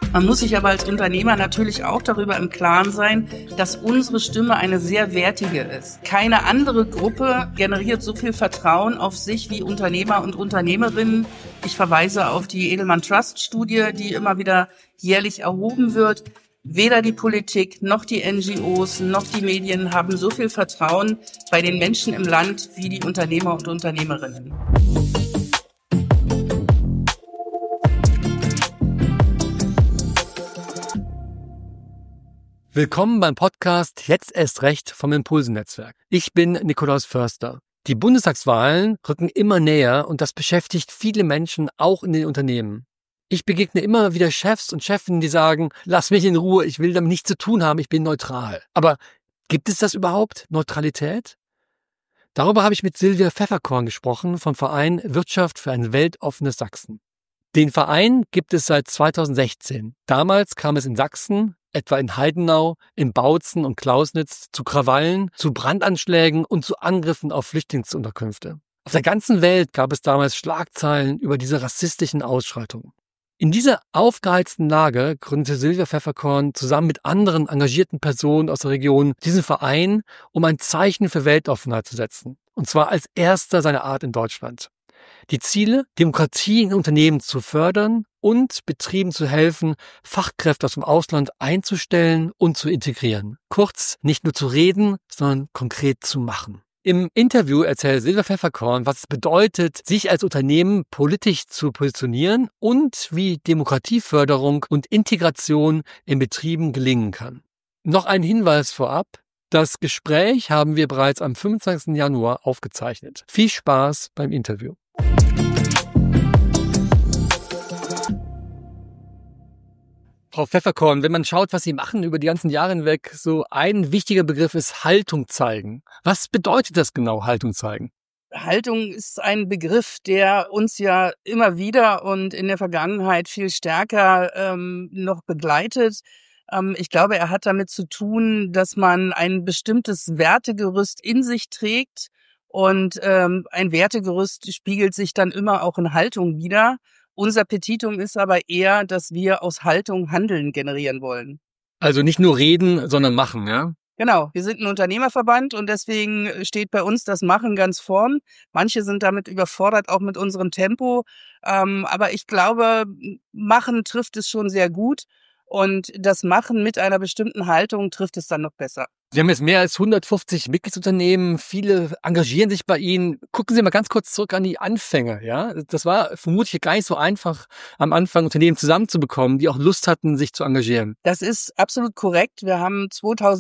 Man muss sich aber als Unternehmer natürlich auch darüber im Klaren sein, dass unsere Stimme eine sehr wertige ist. Keine andere Gruppe generiert so viel Vertrauen auf sich wie Unternehmer und Unternehmerinnen. Ich verweise auf die Edelman Trust Studie, die immer wieder jährlich erhoben wird. Weder die Politik noch die NGOs noch die Medien haben so viel Vertrauen bei den Menschen im Land wie die Unternehmer und Unternehmerinnen. Willkommen beim Podcast Jetzt erst recht vom Impulsen-Netzwerk. Ich bin Nikolaus Förster. Die Bundestagswahlen rücken immer näher und das beschäftigt viele Menschen, auch in den Unternehmen. Ich begegne immer wieder Chefs und Chefinnen, die sagen, lass mich in Ruhe, ich will damit nichts zu tun haben, ich bin neutral. Aber gibt es das überhaupt, Neutralität? Darüber habe ich mit Silvia Pfefferkorn gesprochen vom Verein Wirtschaft für ein weltoffenes Sachsen. Den Verein gibt es seit 2016. Damals kam es in Sachsen, etwa in Heidenau, in Bautzen und Klausnitz, zu Krawallen, zu Brandanschlägen und zu Angriffen auf Flüchtlingsunterkünfte. Auf der ganzen Welt gab es damals Schlagzeilen über diese rassistischen Ausschreitungen. In dieser aufgeheizten Lage gründete Silvia Pfefferkorn zusammen mit anderen engagierten Personen aus der Region diesen Verein, um ein Zeichen für Weltoffenheit zu setzen. Und zwar als erster seiner Art in Deutschland. Die Ziele, Demokratie in Unternehmen zu fördern und Betrieben zu helfen, Fachkräfte aus dem Ausland einzustellen und zu integrieren. Kurz, nicht nur zu reden, sondern konkret zu machen. Im Interview erzählt Silvia Pfefferkorn, was es bedeutet, sich als Unternehmen politisch zu positionieren und wie Demokratieförderung und Integration in Betrieben gelingen kann. Noch ein Hinweis vorab. Das Gespräch haben wir bereits am 25. Januar aufgezeichnet. Viel Spaß beim Interview. Frau Pfefferkorn, wenn man schaut, was Sie machen über die ganzen Jahre hinweg, so ein wichtiger Begriff ist Haltung zeigen. Was bedeutet das genau, Haltung zeigen? Haltung ist ein Begriff, der uns ja immer wieder und in der Vergangenheit viel stärker noch begleitet. Ich glaube, er hat damit zu tun, dass man ein bestimmtes Wertegerüst in sich trägt und ein Wertegerüst spiegelt sich dann immer auch in Haltung wider. Unser Petitum ist aber eher, dass wir aus Haltung Handeln generieren wollen. Also nicht nur reden, sondern machen, ja? Genau, wir sind ein Unternehmerverband und deswegen steht bei uns das Machen ganz vorn. Manche sind damit überfordert, auch mit unserem Tempo. Aber ich glaube, Machen trifft es schon sehr gut. Und das Machen mit einer bestimmten Haltung trifft es dann noch besser. Sie haben jetzt mehr als 150 Mitgliedsunternehmen, viele engagieren sich bei Ihnen. Gucken Sie mal ganz kurz zurück an die Anfänge, ja? Das war vermutlich gar nicht so einfach, am Anfang Unternehmen zusammenzubekommen, die auch Lust hatten, sich zu engagieren. Das ist absolut korrekt. Wir haben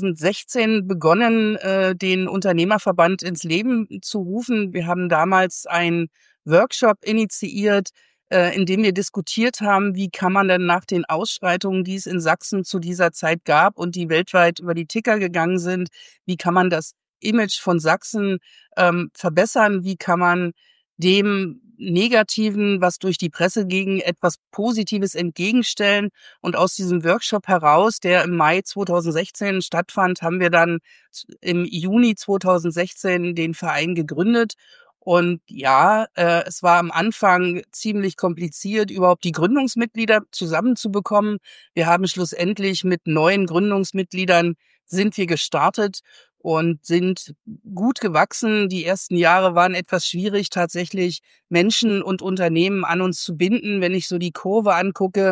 2016 begonnen, den Unternehmerverband ins Leben zu rufen. Wir haben damals einen Workshop initiiert, in dem wir diskutiert haben, wie kann man denn nach den Ausschreitungen, die es in Sachsen zu dieser Zeit gab und die weltweit über die Ticker gegangen sind, wie kann man das Image von Sachsen verbessern, wie kann man dem Negativen, was durch die Presse ging, etwas Positives entgegenstellen. Und aus diesem Workshop heraus, der im Mai 2016 stattfand, haben wir dann im Juni 2016 den Verein gegründet. Und ja, es war am Anfang ziemlich kompliziert, überhaupt die Gründungsmitglieder zusammenzubekommen. Wir haben schlussendlich mit 9 Gründungsmitgliedern sind wir gestartet und sind gut gewachsen. Die ersten Jahre waren etwas schwierig, tatsächlich Menschen und Unternehmen an uns zu binden. Wenn ich so die Kurve angucke,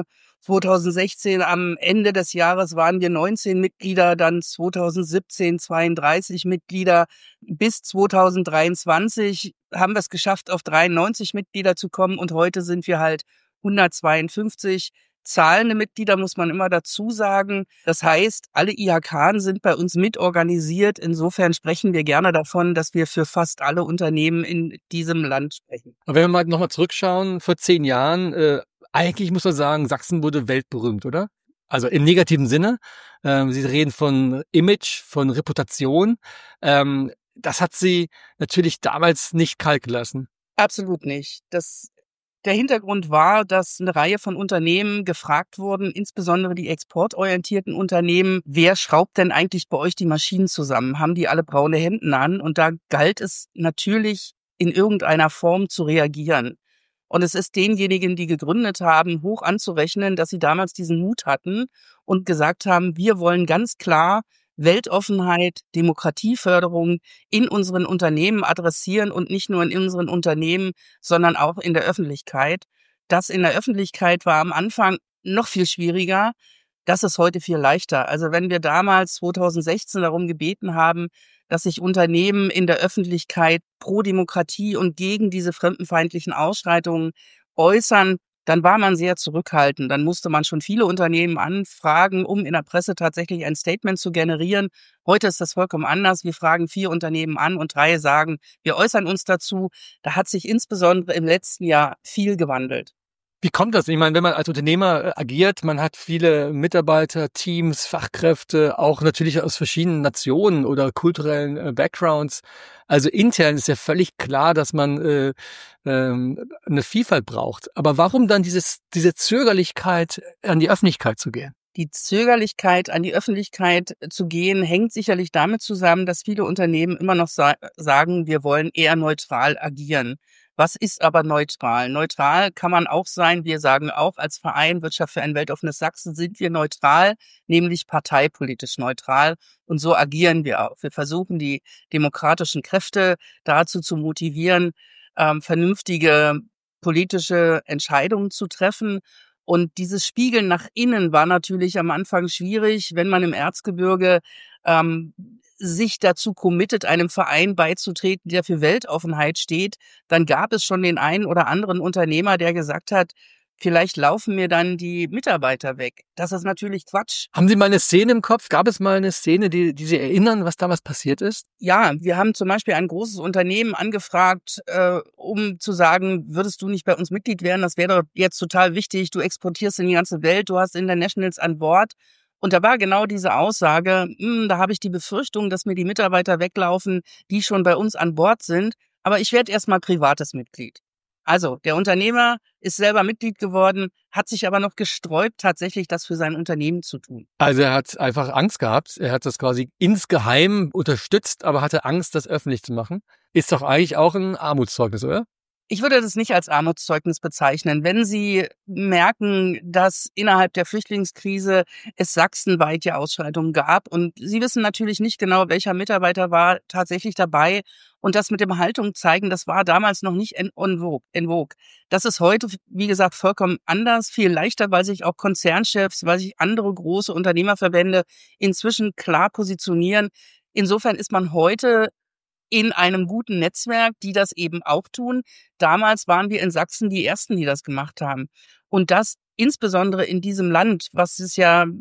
2016 am Ende des Jahres waren wir 19 Mitglieder, dann 2017 32 Mitglieder. Bis 2023 haben wir es geschafft, auf 93 Mitglieder zu kommen und heute sind wir halt 152. Zahlende Mitglieder muss man immer dazu sagen. Das heißt, alle IHK sind bei uns mitorganisiert. Insofern sprechen wir gerne davon, dass wir für fast alle Unternehmen in diesem Land sprechen. Aber wenn wir mal nochmal zurückschauen, vor 10 Jahren, eigentlich muss man sagen, Sachsen wurde weltberühmt, oder? Also im negativen Sinne. Sie reden von Image, von Reputation. Das hat Sie natürlich damals nicht kalt gelassen. Absolut nicht. Der Hintergrund war, dass eine Reihe von Unternehmen gefragt wurden, insbesondere die exportorientierten Unternehmen, wer schraubt denn eigentlich bei euch die Maschinen zusammen? Haben die alle braune Hemden an? Und da galt es natürlich in irgendeiner Form zu reagieren. Und es ist denjenigen, die gegründet haben, hoch anzurechnen, dass sie damals diesen Mut hatten und gesagt haben, wir wollen ganz klar Weltoffenheit, Demokratieförderung in unseren Unternehmen adressieren und nicht nur in unseren Unternehmen, sondern auch in der Öffentlichkeit. Das in der Öffentlichkeit war am Anfang noch viel schwieriger. Das ist heute viel leichter. Also wenn wir damals 2016 darum gebeten haben, dass sich Unternehmen in der Öffentlichkeit pro Demokratie und gegen diese fremdenfeindlichen Ausschreitungen äußern, dann war man sehr zurückhaltend. Dann musste man schon viele Unternehmen anfragen, um in der Presse tatsächlich ein Statement zu generieren. Heute ist das vollkommen anders. Wir fragen 4 Unternehmen an und 3 sagen, wir äußern uns dazu. Da hat sich insbesondere im letzten Jahr viel gewandelt. Wie kommt das? Ich meine, wenn man als Unternehmer agiert, man hat viele Mitarbeiter, Teams, Fachkräfte, auch natürlich aus verschiedenen Nationen oder kulturellen Backgrounds. Also intern ist ja völlig klar, dass man eine Vielfalt braucht. Aber warum dann diese Zögerlichkeit, an die Öffentlichkeit zu gehen? Die Zögerlichkeit, an die Öffentlichkeit zu gehen, hängt sicherlich damit zusammen, dass viele Unternehmen immer noch sagen, wir wollen eher neutral agieren. Was ist aber neutral? Neutral kann man auch sein. Wir sagen auch als Verein Wirtschaft für ein weltoffenes Sachsen sind wir neutral, nämlich parteipolitisch neutral. Und so agieren wir auch. Wir versuchen, die demokratischen Kräfte dazu zu motivieren, vernünftige politische Entscheidungen zu treffen. Und dieses Spiegeln nach innen war natürlich am Anfang schwierig, wenn man im Erzgebirge sich dazu committet, einem Verein beizutreten, der für Weltoffenheit steht, dann gab es schon den einen oder anderen Unternehmer, der gesagt hat, vielleicht laufen mir dann die Mitarbeiter weg. Das ist natürlich Quatsch. Haben Sie mal eine Szene im Kopf? Gab es mal eine Szene, die Sie erinnern, was damals passiert ist? Ja, wir haben zum Beispiel ein großes Unternehmen angefragt, um zu sagen, würdest du nicht bei uns Mitglied werden? Das wäre doch jetzt total wichtig. Du exportierst in die ganze Welt, du hast Internationals an Bord. Und da war genau diese Aussage, da habe ich die Befürchtung, dass mir die Mitarbeiter weglaufen, die schon bei uns an Bord sind. Aber ich werde erstmal privates Mitglied. Also der Unternehmer ist selber Mitglied geworden, hat sich aber noch gesträubt, tatsächlich das für sein Unternehmen zu tun. Also er hat einfach Angst gehabt. Er hat das quasi insgeheim unterstützt, aber hatte Angst, das öffentlich zu machen. Ist doch eigentlich auch ein Armutszeugnis, oder? Ich würde das nicht als Armutszeugnis bezeichnen. Wenn Sie merken, dass innerhalb der Flüchtlingskrise es sachsenweit ja Ausschreitungen gab und Sie wissen natürlich nicht genau, welcher Mitarbeiter war tatsächlich dabei und das mit dem Haltung zeigen, das war damals noch nicht en vogue. Das ist heute, wie gesagt, vollkommen anders, viel leichter, weil sich auch Konzernchefs, weil sich andere große Unternehmerverbände inzwischen klar positionieren. Insofern ist man heute in einem guten Netzwerk, die das eben auch tun. Damals waren wir in Sachsen die Ersten, die das gemacht haben. Und das insbesondere in diesem Land, was sich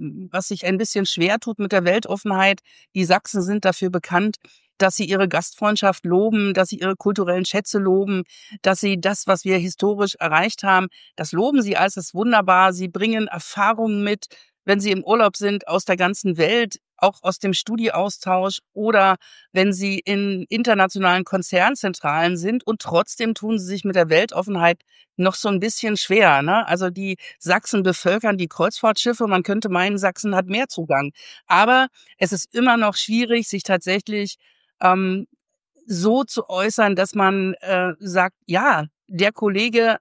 ein bisschen schwer tut mit der Weltoffenheit. Die Sachsen sind dafür bekannt, dass sie ihre Gastfreundschaft loben, dass sie ihre kulturellen Schätze loben, dass sie das, was wir historisch erreicht haben, das loben sie als das wunderbar. Sie bringen Erfahrungen mit, wenn sie im Urlaub sind, aus der ganzen Welt, auch aus dem Studieaustausch oder wenn sie in internationalen Konzernzentralen sind und trotzdem tun sie sich mit der Weltoffenheit noch so ein bisschen schwer, ne? Also die Sachsen bevölkern die Kreuzfahrtschiffe, man könnte meinen, Sachsen hat mehr Zugang. Aber es ist immer noch schwierig, sich tatsächlich so zu äußern, dass man sagt, ja, der Kollege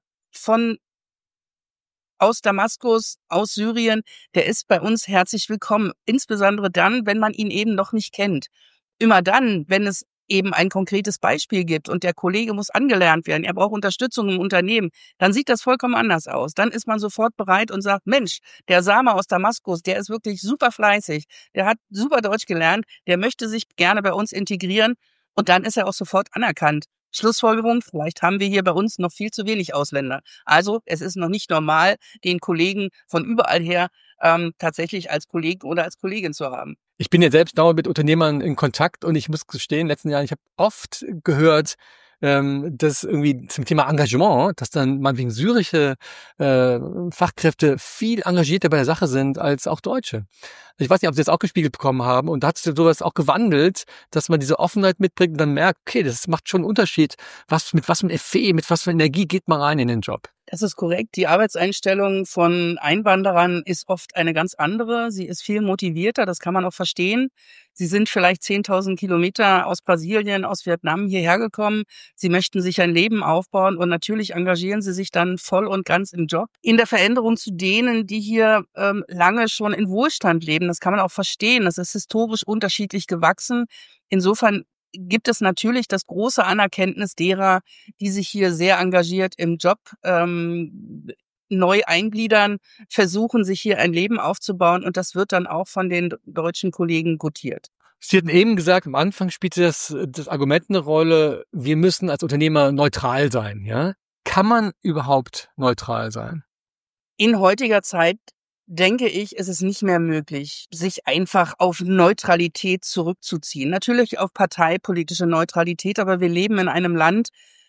aus Damaskus, aus Syrien, der ist bei uns herzlich willkommen. Insbesondere dann, wenn man ihn eben noch nicht kennt. Immer dann, wenn es eben ein konkretes Beispiel gibt und der Kollege muss angelernt werden, er braucht Unterstützung im Unternehmen, dann sieht das vollkommen anders aus. Dann ist man sofort bereit und sagt, Mensch, der Sama aus Damaskus, der ist wirklich super fleißig, der hat super Deutsch gelernt, der möchte sich gerne bei uns integrieren und dann ist er auch sofort anerkannt. Schlussfolgerung, vielleicht haben wir hier bei uns noch viel zu wenig Ausländer. Also es ist noch nicht normal, den Kollegen von überall her tatsächlich als Kollegen oder als Kollegin zu haben. Ich bin ja selbst dauernd mit Unternehmern in Kontakt und ich muss gestehen, in den letzten Jahren, ich habe oft gehört, dass irgendwie zum Thema Engagement, dass dann meinetwegen syrische Fachkräfte viel engagierter bei der Sache sind als auch Deutsche. Ich weiß nicht, ob Sie das auch gespiegelt bekommen haben und da hat sich sowas auch gewandelt, dass man diese Offenheit mitbringt und dann merkt, okay, das macht schon einen Unterschied, mit was für Effet, mit was für Energie geht man rein in den Job. Das ist korrekt. Die Arbeitseinstellung von Einwanderern ist oft eine ganz andere. Sie ist viel motivierter, das kann man auch verstehen. Sie sind vielleicht 10.000 Kilometer aus Brasilien, aus Vietnam hierher gekommen. Sie möchten sich ein Leben aufbauen und natürlich engagieren sie sich dann voll und ganz im Job. In der Veränderung zu denen, die hier lange schon in Wohlstand leben, das kann man auch verstehen. Das ist historisch unterschiedlich gewachsen. Insofern gibt es natürlich das große Anerkenntnis derer, die sich hier sehr engagiert im Job neu eingliedern, versuchen, sich hier ein Leben aufzubauen. Und das wird dann auch von den deutschen Kollegen gutiert. Sie hatten eben gesagt, am Anfang spielte das Argument eine Rolle, wir müssen als Unternehmer neutral sein. Ja? Kann man überhaupt neutral sein? In heutiger Zeit denke ich, ist es nicht mehr möglich, sich einfach auf Neutralität zurückzuziehen. Natürlich auf parteipolitische Neutralität, aber wir leben in einem Land,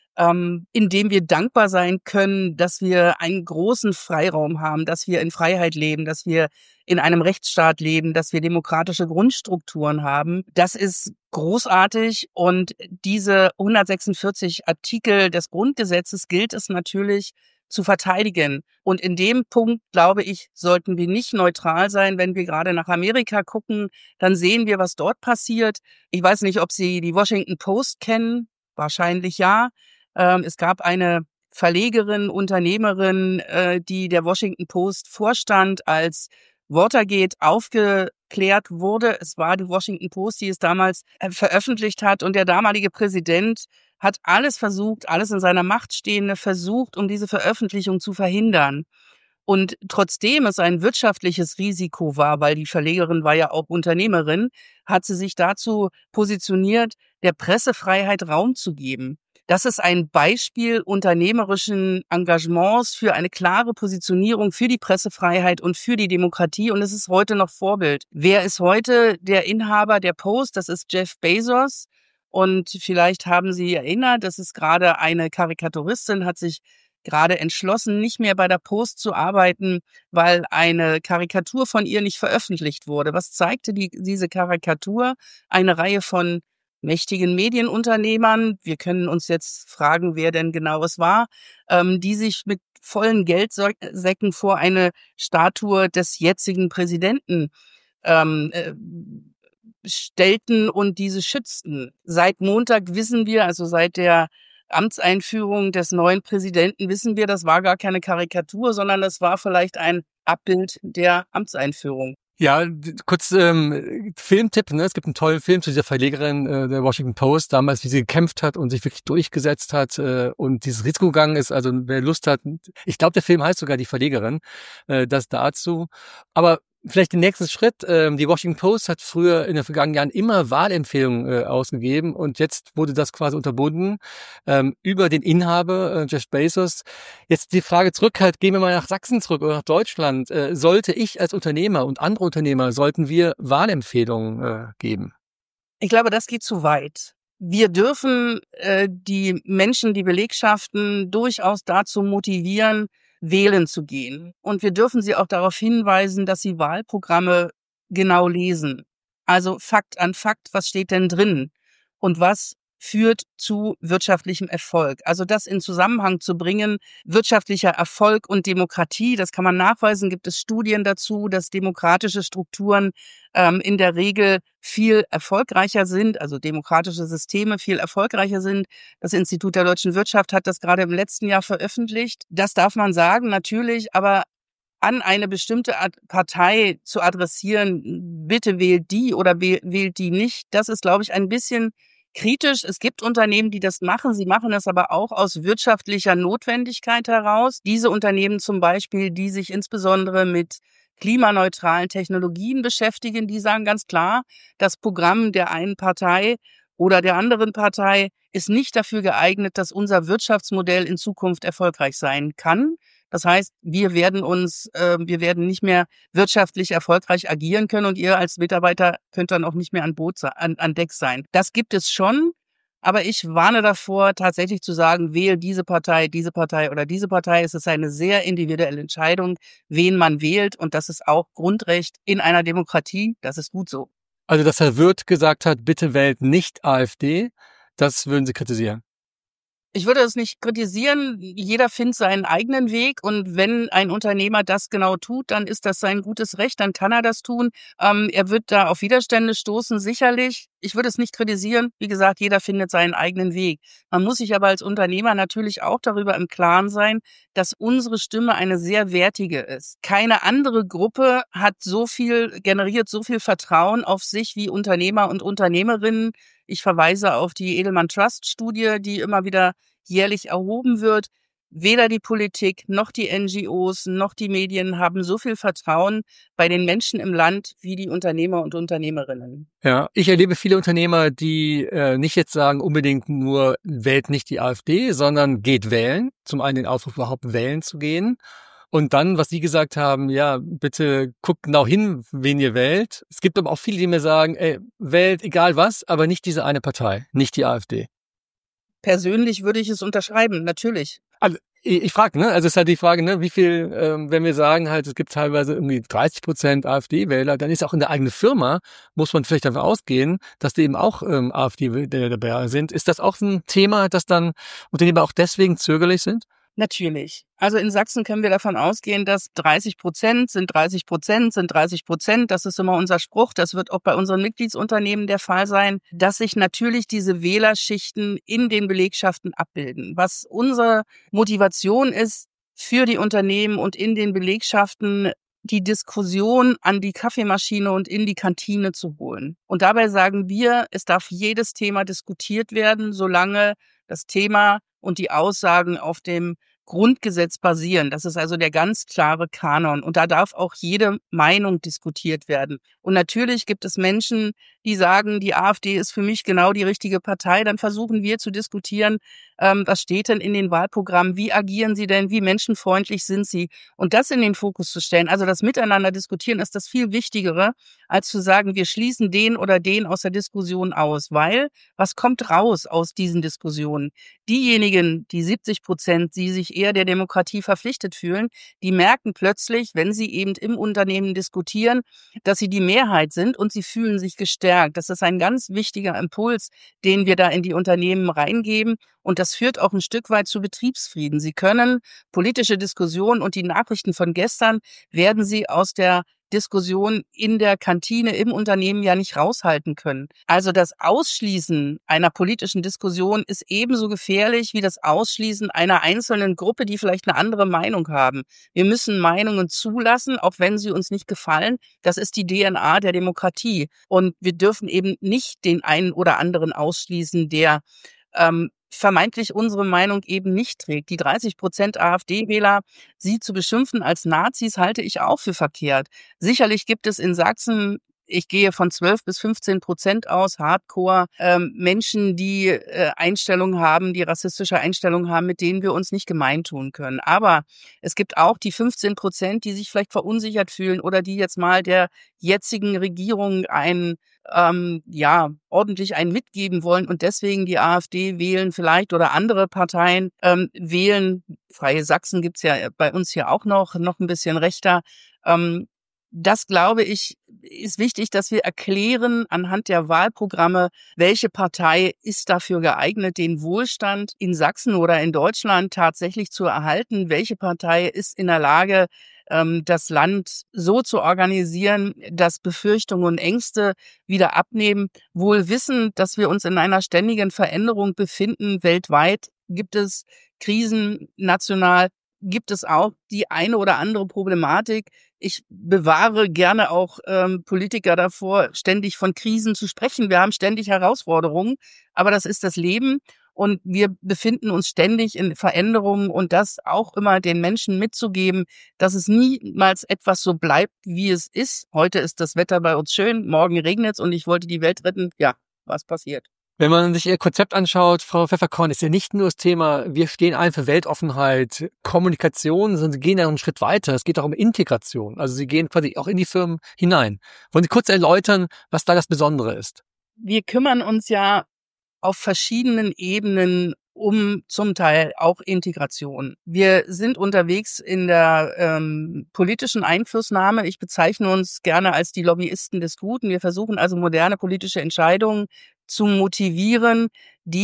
in dem wir dankbar sein können, dass wir einen großen Freiraum haben, dass wir in Freiheit leben, dass wir in einem Rechtsstaat leben, dass wir demokratische Grundstrukturen haben. Das ist großartig und diese 146 Artikel des Grundgesetzes gilt es natürlich zu verteidigen. Und in dem Punkt, glaube ich, sollten wir nicht neutral sein. Wenn wir gerade nach Amerika gucken, dann sehen wir, was dort passiert. Ich weiß nicht, ob Sie die Washington Post kennen. Wahrscheinlich ja. Es gab eine Verlegerin, Unternehmerin, die der Washington Post vorstand, als Watergate aufgeklärt wurde. Es war die Washington Post, die es damals veröffentlicht hat. Und der damalige Präsident hat alles versucht, alles in seiner Macht Stehende versucht, um diese Veröffentlichung zu verhindern. Und trotzdem es ein wirtschaftliches Risiko war, weil die Verlegerin war ja auch Unternehmerin, hat sie sich dazu positioniert, der Pressefreiheit Raum zu geben. Das ist ein Beispiel unternehmerischen Engagements für eine klare Positionierung für die Pressefreiheit und für die Demokratie. Und es ist heute noch Vorbild. Wer ist heute der Inhaber der Post? Das ist Jeff Bezos. Und vielleicht haben Sie erinnert, das ist gerade eine Karikaturistin, hat sich gerade entschlossen, nicht mehr bei der Post zu arbeiten, weil eine Karikatur von ihr nicht veröffentlicht wurde. Was zeigte diese Karikatur? Eine Reihe von mächtigen Medienunternehmern, wir können uns jetzt fragen, wer denn genau es war, die sich mit vollen Geldsäcken vor eine Statue des jetzigen Präsidenten stellten und diese schützten. Seit Montag wissen wir, also seit der Amtseinführung des neuen Präsidenten wissen wir, das war gar keine Karikatur, sondern das war vielleicht ein Abbild der Amtseinführung. Ja, kurz Filmtipp, ne? Es gibt einen tollen Film zu dieser Verlegerin der Washington Post, damals, wie sie gekämpft hat und sich wirklich durchgesetzt hat und dieses Risiko gegangen ist. Also wer Lust hat, ich glaube, der Film heißt sogar Die Verlegerin, das dazu. Aber vielleicht den nächsten Schritt. Die Washington Post hat früher in den vergangenen Jahren immer Wahlempfehlungen ausgegeben und jetzt wurde das quasi unterbunden über den Inhaber Jeff Bezos. Jetzt die Frage zurück, halt gehen wir mal nach Sachsen zurück oder nach Deutschland. Sollte ich als Unternehmer und andere Unternehmer, sollten wir Wahlempfehlungen geben? Ich glaube, das geht zu weit. Wir dürfen die Menschen, die Belegschaften durchaus dazu motivieren, wählen zu gehen. Und wir dürfen sie auch darauf hinweisen, dass sie Wahlprogramme genau lesen. Also Fakt an Fakt, was steht denn drin? Und was führt zu wirtschaftlichem Erfolg? Also das in Zusammenhang zu bringen, wirtschaftlicher Erfolg und Demokratie, das kann man nachweisen, gibt es Studien dazu, dass demokratische Strukturen in der Regel viel erfolgreicher sind, also demokratische Systeme viel erfolgreicher sind. Das Institut der deutschen Wirtschaft hat das gerade im letzten Jahr veröffentlicht. Das darf man sagen, natürlich, aber an eine bestimmte Partei zu adressieren, bitte wählt die oder wählt die nicht, das ist, glaube ich, ein bisschen kritisch. Es gibt Unternehmen, die das machen. Sie machen das aber auch aus wirtschaftlicher Notwendigkeit heraus. Diese Unternehmen zum Beispiel, die sich insbesondere mit klimaneutralen Technologien beschäftigen, die sagen ganz klar, das Programm der einen Partei oder der anderen Partei ist nicht dafür geeignet, dass unser Wirtschaftsmodell in Zukunft erfolgreich sein kann. Das heißt, wir werden nicht mehr wirtschaftlich erfolgreich agieren können und ihr als Mitarbeiter könnt dann auch nicht mehr an Deck sein. Das gibt es schon, aber ich warne davor, tatsächlich zu sagen, wähle diese Partei oder diese Partei. Es ist eine sehr individuelle Entscheidung, wen man wählt, und das ist auch Grundrecht in einer Demokratie. Das ist gut so. Also, dass Herr Wirth gesagt hat, bitte wählt nicht AfD, das würden Sie kritisieren? Ich würde es nicht kritisieren. Jeder findet seinen eigenen Weg. Und wenn ein Unternehmer das genau tut, dann ist das sein gutes Recht, dann kann er das tun. Er wird da auf Widerstände stoßen, sicherlich. Ich würde es nicht kritisieren. Wie gesagt, jeder findet seinen eigenen Weg. Man muss sich aber als Unternehmer natürlich auch darüber im Klaren sein, dass unsere Stimme eine sehr wertige ist. Keine andere Gruppe generiert so viel Vertrauen auf sich wie Unternehmer und Unternehmerinnen. Ich verweise auf die Edelman Trust Studie, die immer wieder jährlich erhoben wird. Weder die Politik noch die NGOs noch die Medien haben so viel Vertrauen bei den Menschen im Land wie die Unternehmer und Unternehmerinnen. Ja, ich erlebe viele Unternehmer, die nicht jetzt sagen, unbedingt nur wählt nicht die AfD, sondern geht wählen. Zum einen den Aufruf, überhaupt wählen zu gehen. Und dann, was Sie gesagt haben, ja, bitte guckt genau hin, wen ihr wählt. Es gibt aber auch viele, die mir sagen, wählt egal was, aber nicht diese eine Partei, nicht die AfD. Persönlich würde ich es unterschreiben, natürlich. Also, ich frage, ne? Also es ist halt die Frage, ne, wie viel, wenn wir sagen halt, es gibt teilweise irgendwie 30% AfD-Wähler, dann ist auch in der eigenen Firma, muss man vielleicht davon ausgehen, dass die eben auch AfD-Wähler dabei sind. Ist das auch ein Thema, dass dann Unternehmer auch deswegen zögerlich sind? Natürlich. Also in Sachsen können wir davon ausgehen, dass 30% sind 30% sind 30%. Das ist immer unser Spruch. Das wird auch bei unseren Mitgliedsunternehmen der Fall sein, dass sich natürlich diese Wählerschichten in den Belegschaften abbilden. Was unsere Motivation ist für die Unternehmen und in den Belegschaften, die Diskussion an die Kaffeemaschine und in die Kantine zu holen. Und dabei sagen wir, es darf jedes Thema diskutiert werden, solange das Thema und die Aussagen auf dem Grundgesetz basieren. Das ist also der ganz klare Kanon. Und da darf auch jede Meinung diskutiert werden. Und natürlich gibt es Menschen, die sagen, die AfD ist für mich genau die richtige Partei. Dann versuchen wir zu diskutieren, was steht denn in den Wahlprogrammen? Wie agieren sie denn? Wie menschenfreundlich sind sie? Und das in den Fokus zu stellen, also das Miteinander diskutieren, ist das viel Wichtigere, als zu sagen, wir schließen den oder den aus der Diskussion aus. Weil, was kommt raus aus diesen Diskussionen? Diejenigen, die 70%, die sich eher der Demokratie verpflichtet fühlen, die merken plötzlich, wenn sie eben im Unternehmen diskutieren, dass sie die Mehrheit sind und sie fühlen sich gestärkt. Das ist ein ganz wichtiger Impuls, den wir da in die Unternehmen reingeben. Und das führt auch ein Stück weit zu Betriebsfrieden. Sie können politische Diskussionen und die Nachrichten von gestern werden Sie aus der Diskussion in der Kantine im Unternehmen ja nicht raushalten können. Also das Ausschließen einer politischen Diskussion ist ebenso gefährlich wie das Ausschließen einer einzelnen Gruppe, die vielleicht eine andere Meinung haben. Wir müssen Meinungen zulassen, auch wenn sie uns nicht gefallen. Das ist die DNA der Demokratie. Und wir dürfen eben nicht den einen oder anderen ausschließen, der vermeintlich unsere Meinung eben nicht trägt. Die 30% AfD-Wähler, sie zu beschimpfen als Nazis, halte ich auch für verkehrt. Sicherlich gibt es in Sachsen, ich gehe von 12-15% aus, Hardcore, Menschen, die Einstellungen haben, die rassistische Einstellungen haben, mit denen wir uns nicht gemein tun können. Aber es gibt auch die 15%, die sich vielleicht verunsichert fühlen oder die jetzt mal der jetzigen Regierung ordentlich einen mitgeben wollen und deswegen die AfD wählen vielleicht oder andere Parteien wählen. Freie Sachsen gibt's ja bei uns hier auch noch ein bisschen rechter. Das, glaube ich, ist wichtig, dass wir erklären anhand der Wahlprogramme, welche Partei ist dafür geeignet, den Wohlstand in Sachsen oder in Deutschland tatsächlich zu erhalten. Welche Partei ist in der Lage, das Land so zu organisieren, dass Befürchtungen und Ängste wieder abnehmen. Wohl wissend, dass wir uns in einer ständigen Veränderung befinden. Weltweit gibt es Krisen, national gibt es auch die eine oder andere Problematik. Ich bewahre gerne auch Politiker davor, ständig von Krisen zu sprechen. Wir haben ständig Herausforderungen, aber das ist das Leben. Und wir befinden uns ständig in Veränderungen und das auch immer den Menschen mitzugeben, dass es niemals etwas so bleibt, wie es ist. Heute ist das Wetter bei uns schön, morgen regnet es und ich wollte die Welt retten. Ja, was passiert? Wenn man sich Ihr Konzept anschaut, Frau Pfefferkorn, ist ja nicht nur das Thema, wir stehen ein für Weltoffenheit, Kommunikation, sondern Sie gehen ja einen Schritt weiter. Es geht auch um Integration. Also Sie gehen quasi auch in die Firmen hinein. Wollen Sie kurz erläutern, was da das Besondere ist? Wir kümmern uns ja auf verschiedenen Ebenen um zum Teil auch Integration. Wir sind unterwegs in der politischen Einflussnahme. Ich bezeichne uns gerne als die Lobbyisten des Guten. Wir versuchen also moderne politische Entscheidungen zu motivieren, die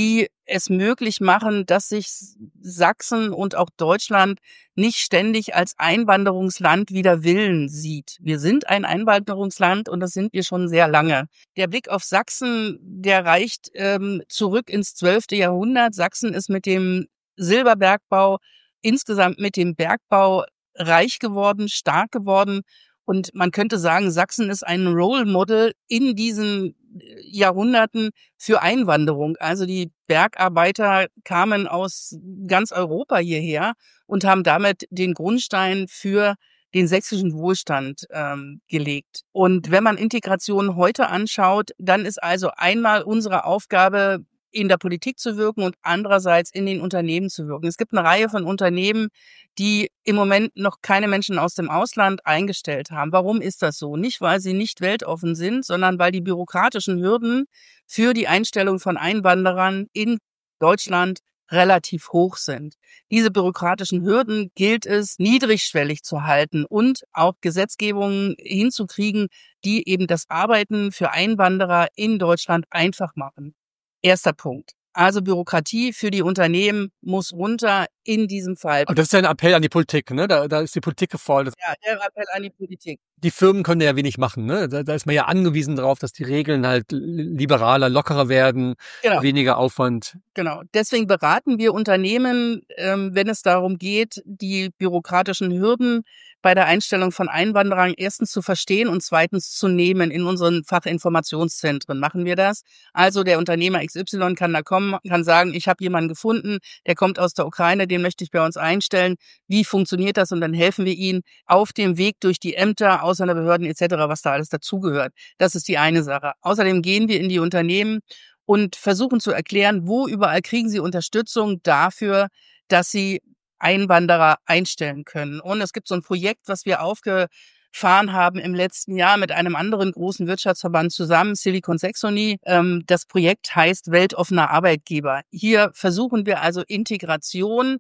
es möglich machen, dass sich Sachsen und auch Deutschland nicht ständig als Einwanderungsland wider Willen sieht. Wir sind ein Einwanderungsland und das sind wir schon sehr lange. Der Blick auf Sachsen, der reicht zurück ins 12. Jahrhundert. Sachsen ist mit dem Silberbergbau, insgesamt mit dem Bergbau reich geworden, stark geworden. Und man könnte sagen, Sachsen ist ein Role Model in diesen Jahrhunderten für Einwanderung. Also die Bergarbeiter kamen aus ganz Europa hierher und haben damit den Grundstein für den sächsischen Wohlstand gelegt. Und wenn man Integration heute anschaut, dann ist also einmal unsere Aufgabe, in der Politik zu wirken und andererseits in den Unternehmen zu wirken. Es gibt eine Reihe von Unternehmen, die im Moment noch keine Menschen aus dem Ausland eingestellt haben. Warum ist das so? Nicht, weil sie nicht weltoffen sind, sondern weil die bürokratischen Hürden für die Einstellung von Einwanderern in Deutschland relativ hoch sind. Diese bürokratischen Hürden gilt es, niedrigschwellig zu halten und auch Gesetzgebungen hinzukriegen, die eben das Arbeiten für Einwanderer in Deutschland einfach machen. Erster Punkt. Also Bürokratie für die Unternehmen muss runter in diesem Fall. Aber das ist ja ein Appell an die Politik, ne? Da ist die Politik gefordert. Ja, der Appell an die Politik. Die Firmen können ja wenig machen, ne? Da ist man ja angewiesen darauf, dass die Regeln halt liberaler, lockerer werden, Genau. weniger Aufwand. Genau. Deswegen beraten wir Unternehmen, wenn es darum geht, die bürokratischen Hürden bei der Einstellung von Einwanderern erstens zu verstehen und zweitens zu nehmen. In unseren Fachinformationszentren machen wir das. Also der Unternehmer XY kann da kommen, kann sagen, ich habe jemanden gefunden, der kommt aus der Ukraine, den möchte ich bei uns einstellen. Wie funktioniert das? Und dann helfen wir ihnen auf dem Weg durch die Ämter, Ausländerbehörden etc., was da alles dazugehört. Das ist die eine Sache. Außerdem gehen wir in die Unternehmen und versuchen zu erklären, wo überall kriegen sie Unterstützung dafür, dass sie Einwanderer einstellen können. Und es gibt so ein Projekt, was wir aufgefahren haben im letzten Jahr mit einem anderen großen Wirtschaftsverband zusammen, Silicon Saxony. Das Projekt heißt Weltoffener Arbeitgeber. Hier versuchen wir also Integration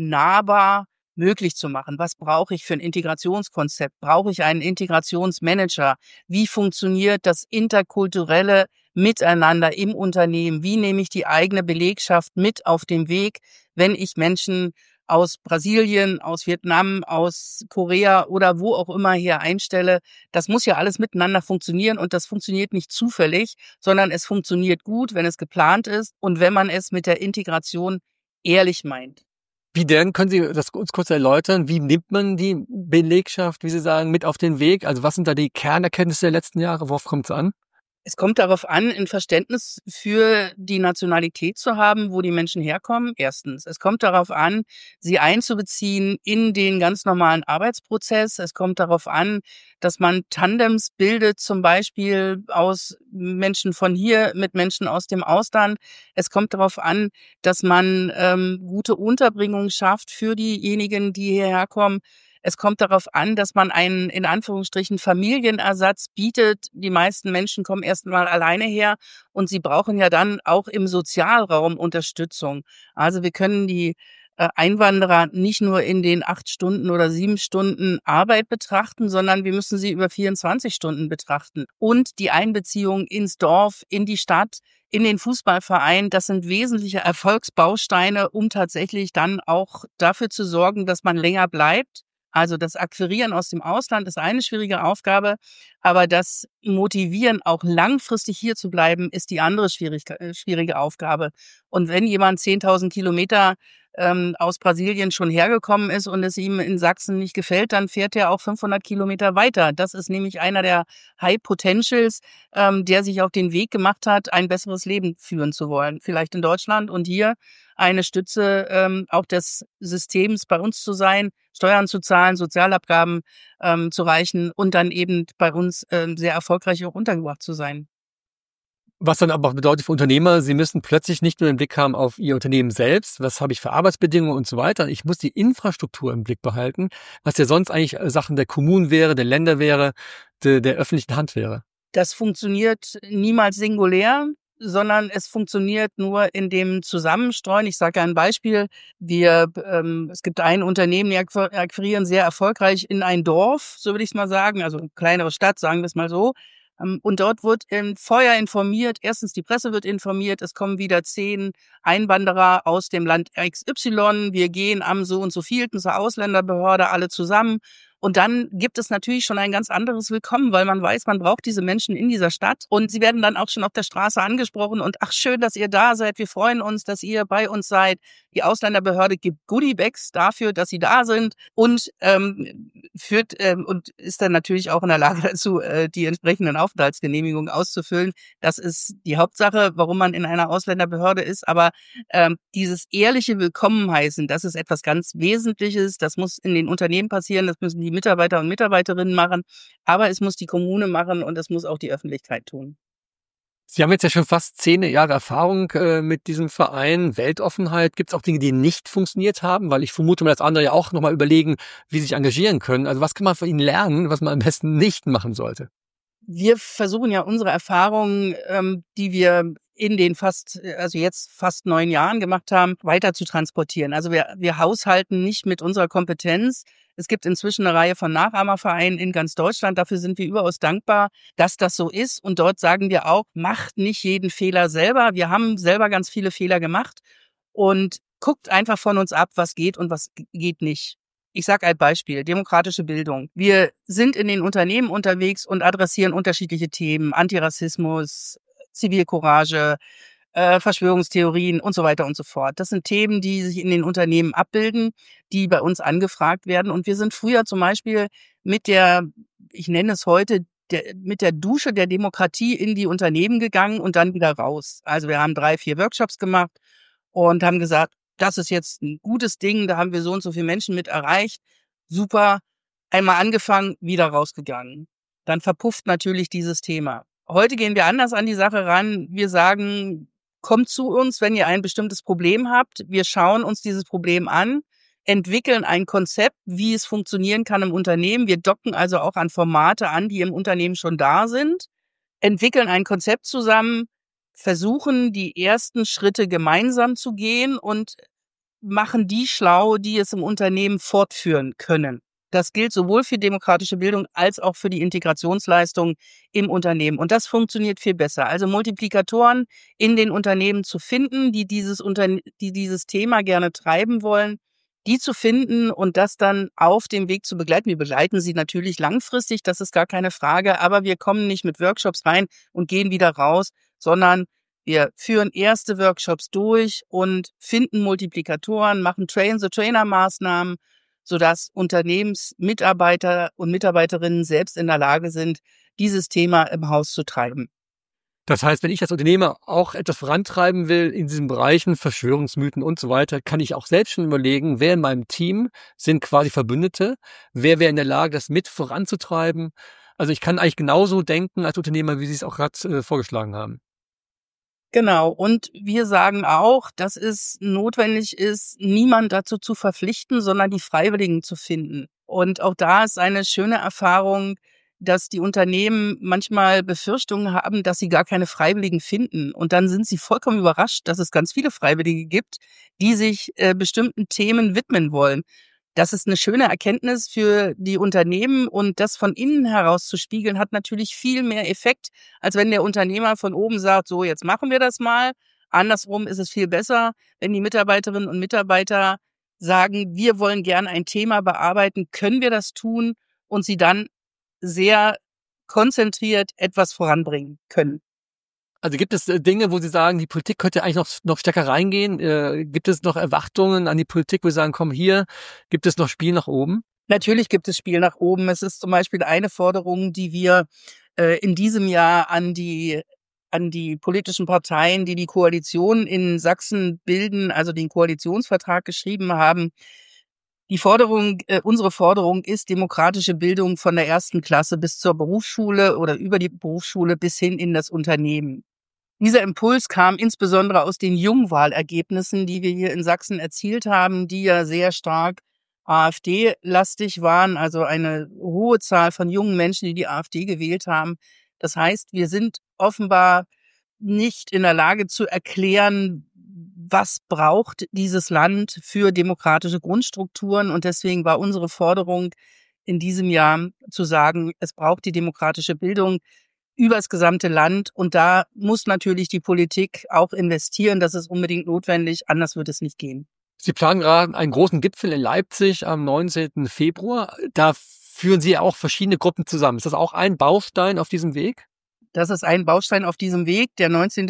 nahbar möglich zu machen. Was brauche ich für ein Integrationskonzept? Brauche ich einen Integrationsmanager? Wie funktioniert das interkulturelle Miteinander im Unternehmen? Wie nehme ich die eigene Belegschaft mit auf dem Weg, wenn ich Menschen aus Brasilien, aus Vietnam, aus Korea oder wo auch immer hier einstelle? Das muss ja alles miteinander funktionieren und das funktioniert nicht zufällig, sondern es funktioniert gut, wenn es geplant ist und wenn man es mit der Integration ehrlich meint. Wie denn? Können Sie das uns kurz erläutern? Wie nimmt man die Belegschaft, wie Sie sagen, mit auf den Weg? Also was sind da die Kernerkenntnisse der letzten Jahre? Worauf kommt es an? Es kommt darauf an, ein Verständnis für die Nationalität zu haben, wo die Menschen herkommen. Erstens. Es kommt darauf an, sie einzubeziehen in den ganz normalen Arbeitsprozess. Es kommt darauf an, dass man Tandems bildet, zum Beispiel aus Menschen von hier mit Menschen aus dem Ausland. Es kommt darauf an, dass man gute Unterbringung schafft für diejenigen, die hierher kommen. Es kommt darauf an, dass man einen, in Anführungsstrichen, Familienersatz bietet. Die meisten Menschen kommen erst mal alleine her und sie brauchen ja dann auch im Sozialraum Unterstützung. Also wir können die Einwanderer nicht nur in den 8 Stunden oder 7 Stunden Arbeit betrachten, sondern wir müssen sie über 24 Stunden betrachten. Und die Einbeziehung ins Dorf, in die Stadt, in den Fußballverein, das sind wesentliche Erfolgsbausteine, um tatsächlich dann auch dafür zu sorgen, dass man länger bleibt. Also das Akquirieren aus dem Ausland ist eine schwierige Aufgabe, aber das Motivieren, auch langfristig hier zu bleiben, ist die andere schwierige Aufgabe. Und wenn jemand 10.000 Kilometer aus Brasilien schon hergekommen ist und es ihm in Sachsen nicht gefällt, dann fährt er auch 500 Kilometer weiter. Das ist nämlich einer der High Potentials, der sich auf den Weg gemacht hat, ein besseres Leben führen zu wollen. Vielleicht in Deutschland und hier eine Stütze auch des Systems bei uns zu sein, Steuern zu zahlen, Sozialabgaben zu reichen und dann eben bei uns sehr erfolgreich auch untergebracht zu sein. Was dann aber auch bedeutet für Unternehmer, sie müssen plötzlich nicht nur den Blick haben auf ihr Unternehmen selbst, was habe ich für Arbeitsbedingungen und so weiter. Ich muss die Infrastruktur im Blick behalten, was ja sonst eigentlich Sachen der Kommunen wäre, der Länder wäre, der öffentlichen Hand wäre. Das funktioniert niemals singulär, sondern es funktioniert nur in dem Zusammenstreuen. Ich sage ein Beispiel. Es gibt ein Unternehmen, die akquirieren sehr erfolgreich in ein Dorf, so würde ich es mal sagen, also eine kleinere Stadt, sagen wir es mal so. Und dort wird vorher informiert, erstens die Presse wird informiert, es kommen wieder 10 Einwanderer aus dem Land XY, wir gehen am so und so vielten zur Ausländerbehörde alle zusammen. Und dann gibt es natürlich schon ein ganz anderes Willkommen, weil man weiß, man braucht diese Menschen in dieser Stadt. Und sie werden dann auch schon auf der Straße angesprochen und ach, schön, dass ihr da seid. Wir freuen uns, dass ihr bei uns seid. Die Ausländerbehörde gibt Goodiebags dafür, dass sie da sind und führt und ist dann natürlich auch in der Lage dazu, die entsprechenden Aufenthaltsgenehmigungen auszufüllen. Das ist die Hauptsache, warum man in einer Ausländerbehörde ist. Aber dieses ehrliche Willkommen heißen, das ist etwas ganz Wesentliches. Das muss in den Unternehmen passieren. Das müssen die Mitarbeiter und Mitarbeiterinnen machen. Aber es muss die Kommune machen und es muss auch die Öffentlichkeit tun. Sie haben jetzt ja schon fast 10 Jahre Erfahrung mit diesem Verein Weltoffenheit. Gibt es auch Dinge, die nicht funktioniert haben? Weil ich vermute mal, dass andere ja auch nochmal überlegen, wie sie sich engagieren können. Also was kann man von Ihnen lernen, was man am besten nicht machen sollte? Wir versuchen ja unsere Erfahrungen, die wir in den jetzt fast 9 Jahren gemacht haben, weiter zu transportieren. Also wir haushalten nicht mit unserer Kompetenz. Es gibt inzwischen eine Reihe von Nachahmervereinen in ganz Deutschland. Dafür sind wir überaus dankbar, dass das so ist. Und dort sagen wir auch, macht nicht jeden Fehler selber. Wir haben selber ganz viele Fehler gemacht und guckt einfach von uns ab, was geht und was geht nicht. Ich sage ein Beispiel, demokratische Bildung. Wir sind in den Unternehmen unterwegs und adressieren unterschiedliche Themen, Antirassismus, Zivilcourage, Verschwörungstheorien und so weiter und so fort. Das sind Themen, die sich in den Unternehmen abbilden, die bei uns angefragt werden. Und wir sind früher zum Beispiel ich nenne es heute, mit der Dusche der Demokratie in die Unternehmen gegangen und dann wieder raus. Also wir haben 3, 4 Workshops gemacht und haben gesagt, das ist jetzt ein gutes Ding, da haben wir so und so viele Menschen mit erreicht. Super, einmal angefangen, wieder rausgegangen. Dann verpufft natürlich dieses Thema. Heute gehen wir anders an die Sache ran. Wir sagen, kommt zu uns, wenn ihr ein bestimmtes Problem habt. Wir schauen uns dieses Problem an, entwickeln ein Konzept, wie es funktionieren kann im Unternehmen. Wir docken also auch an Formate an, die im Unternehmen schon da sind, entwickeln ein Konzept zusammen, versuchen, die ersten Schritte gemeinsam zu gehen und machen die schlau, die es im Unternehmen fortführen können. Das gilt sowohl für demokratische Bildung als auch für die Integrationsleistung im Unternehmen. Und das funktioniert viel besser. Also Multiplikatoren in den Unternehmen zu finden, die dieses Thema gerne treiben wollen, die zu finden und das dann auf dem Weg zu begleiten. Wir begleiten sie natürlich langfristig, das ist gar keine Frage, aber wir kommen nicht mit Workshops rein und gehen wieder raus, sondern wir führen erste Workshops durch und finden Multiplikatoren, machen Train-the-Trainer-Maßnahmen, sodass Unternehmensmitarbeiter und Mitarbeiterinnen selbst in der Lage sind, dieses Thema im Haus zu treiben. Das heißt, wenn ich als Unternehmer auch etwas vorantreiben will in diesen Bereichen, Verschwörungsmythen und so weiter, kann ich auch selbst schon überlegen, wer in meinem Team sind quasi Verbündete, wer wäre in der Lage, das mit voranzutreiben. Also ich kann eigentlich genauso denken als Unternehmer, wie Sie es auch gerade vorgeschlagen haben. Genau. Und wir sagen auch, dass es notwendig ist, niemand dazu zu verpflichten, sondern die Freiwilligen zu finden. Und auch da ist eine schöne Erfahrung, dass die Unternehmen manchmal Befürchtungen haben, dass sie gar keine Freiwilligen finden. Und dann sind sie vollkommen überrascht, dass es ganz viele Freiwillige gibt, die sich bestimmten Themen widmen wollen. Das ist eine schöne Erkenntnis für die Unternehmen und das von innen heraus zu spiegeln, hat natürlich viel mehr Effekt, als wenn der Unternehmer von oben sagt, so jetzt machen wir das mal. Andersrum ist es viel besser, wenn die Mitarbeiterinnen und Mitarbeiter sagen, wir wollen gerne ein Thema bearbeiten, können wir das tun und sie dann sehr konzentriert etwas voranbringen können. Also gibt es Dinge, wo Sie sagen, die Politik könnte eigentlich noch stärker reingehen? Gibt es noch Erwartungen an die Politik, wo Sie sagen, komm, hier gibt es noch Spiel nach oben? Natürlich gibt es Spiel nach oben. Es ist zum Beispiel eine Forderung, die wir in diesem Jahr an die politischen Parteien, die die Koalition in Sachsen bilden, also den Koalitionsvertrag geschrieben haben. Unsere Forderung ist demokratische Bildung von der 1. Klasse bis zur Berufsschule oder über die Berufsschule bis hin in das Unternehmen. Dieser Impuls kam insbesondere aus den Jungwahlergebnissen, die wir hier in Sachsen erzielt haben, die ja sehr stark AfD-lastig waren, also eine hohe Zahl von jungen Menschen, die die AfD gewählt haben. Das heißt, wir sind offenbar nicht in der Lage zu erklären, was braucht dieses Land für demokratische Grundstrukturen. Und deswegen war unsere Forderung in diesem Jahr zu sagen, es braucht die demokratische Bildung. übers gesamte Land. Und da muss natürlich die Politik auch investieren. Das ist unbedingt notwendig, anders wird es nicht gehen. Sie planen gerade einen großen Gipfel in Leipzig am 19. Februar. Da führen Sie auch verschiedene Gruppen zusammen. Ist das auch ein Baustein auf diesem Weg? Das ist ein Baustein auf diesem Weg. Der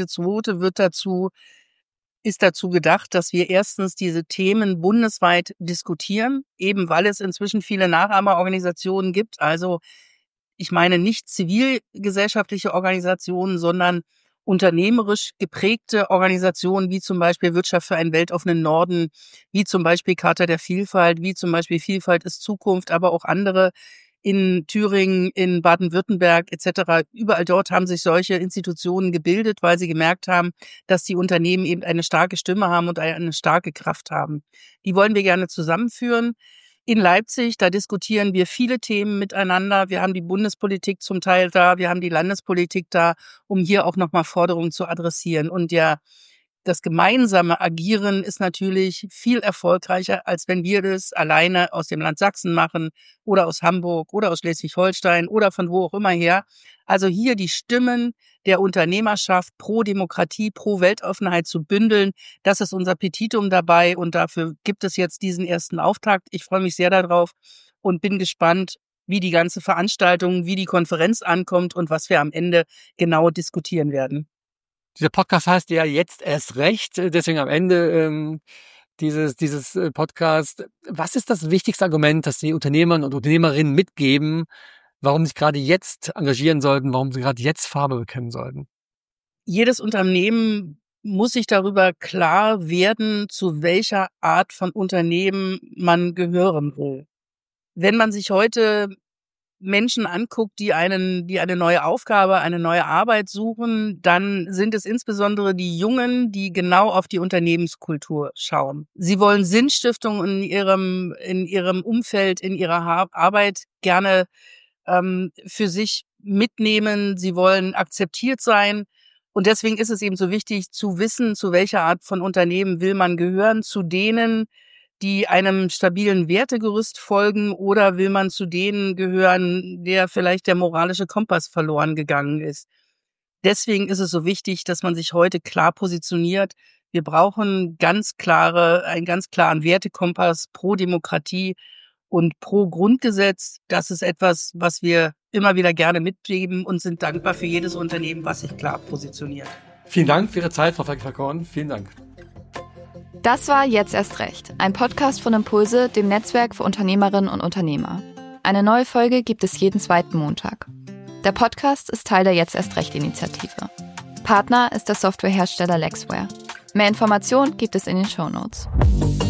19.2. ist dazu gedacht, dass wir erstens diese Themen bundesweit diskutieren, eben weil es inzwischen viele Nachahmerorganisationen gibt. Also ich meine nicht zivilgesellschaftliche Organisationen, sondern unternehmerisch geprägte Organisationen, wie zum Beispiel Wirtschaft für einen weltoffenen Norden, wie zum Beispiel Charta der Vielfalt, wie zum Beispiel Vielfalt ist Zukunft, aber auch andere in Thüringen, in Baden-Württemberg etc. Überall dort haben sich solche Institutionen gebildet, weil sie gemerkt haben, dass die Unternehmen eben eine starke Stimme haben und eine starke Kraft haben. Die wollen wir gerne zusammenführen. In Leipzig, da diskutieren wir viele Themen miteinander. Wir haben die Bundespolitik zum Teil da, wir haben die Landespolitik da, um hier auch nochmal Forderungen zu adressieren. Und das gemeinsame Agieren ist natürlich viel erfolgreicher, als wenn wir das alleine aus dem Land Sachsen machen oder aus Hamburg oder aus Schleswig-Holstein oder von wo auch immer her. Also hier die Stimmen der Unternehmerschaft pro Demokratie, pro Weltoffenheit zu bündeln, das ist unser Petitum dabei und dafür gibt es jetzt diesen ersten Auftakt. Ich freue mich sehr darauf und bin gespannt, wie die ganze Veranstaltung, wie die Konferenz ankommt und was wir am Ende genau diskutieren werden. Dieser Podcast heißt ja jetzt erst recht, deswegen am Ende dieses Podcast. Was ist das wichtigste Argument, das die Unternehmer und Unternehmerinnen mitgeben, warum sie sich gerade jetzt engagieren sollten, warum sie gerade jetzt Farbe bekennen sollten? Jedes Unternehmen muss sich darüber klar werden, zu welcher Art von Unternehmen man gehören will. Wenn man sich heute Menschen anguckt, die eine neue Aufgabe, eine neue Arbeit suchen, dann sind es insbesondere die Jungen, die genau auf die Unternehmenskultur schauen. Sie wollen Sinnstiftung in ihrem Umfeld, in ihrer Arbeit gerne für sich mitnehmen. Sie wollen akzeptiert sein. Und deswegen ist es eben so wichtig zu wissen, zu welcher Art von Unternehmen will man gehören, zu denen, die einem stabilen Wertegerüst folgen, oder will man zu denen gehören, der vielleicht der moralische Kompass verloren gegangen ist. Deswegen ist es so wichtig, dass man sich heute klar positioniert. Wir brauchen einen ganz klaren Wertekompass pro Demokratie und pro Grundgesetz. Das ist etwas, was wir immer wieder gerne mitgeben und sind dankbar für jedes Unternehmen, was sich klar positioniert. Vielen Dank für Ihre Zeit, Frau Falk-Falcon. Vielen Dank. Das war Jetzt erst recht, ein Podcast von Impulse, dem Netzwerk für Unternehmerinnen und Unternehmer. Eine neue Folge gibt es jeden zweiten Montag. Der Podcast ist Teil der Jetzt erst recht Initiative. Partner ist der Softwarehersteller Lexware. Mehr Informationen gibt es in den Shownotes.